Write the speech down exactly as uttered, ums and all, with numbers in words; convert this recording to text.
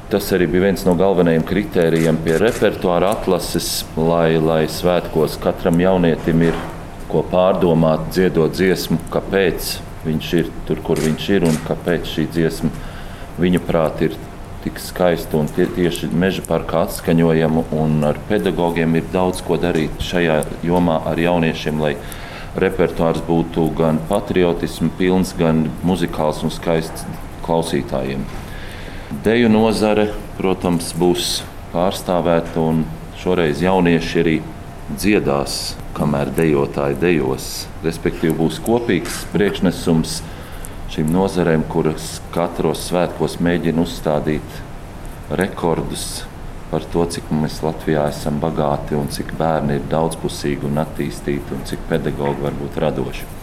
Tas arī bija viens no galvenajiem kritērijiem pie repertuāra atlases, lai, lai svētkos katram jaunietim ir ko pārdomāt, dziedot dziesmu, kāpēc viņš ir tur, kur viņš ir, un kāpēc šī dziesma viņa prāt ir tik skaista un tie, tieši Meža parkā atskaņojama, un ar pedagogiem ir daudz ko darīt šajā jomā ar jauniešiem, lai repertuārs būtu gan patriotismu pilns, gan muzikāls un skaists klausītājiem. Deju nozare, protams, būs pārstāvēta, un šoreiz jaunieši arī dziedās, kamēr dejotāji dejos. Respektīvi būs kopīgs priekšnesums šīm nozarēm, kuras katros svētkos mēģina uzstādīt rekordus par to, cik mēs Latvijā esam bagāti un cik bērni ir daudzpusīgi un attīstīti un cik pedagogi var būt radoši.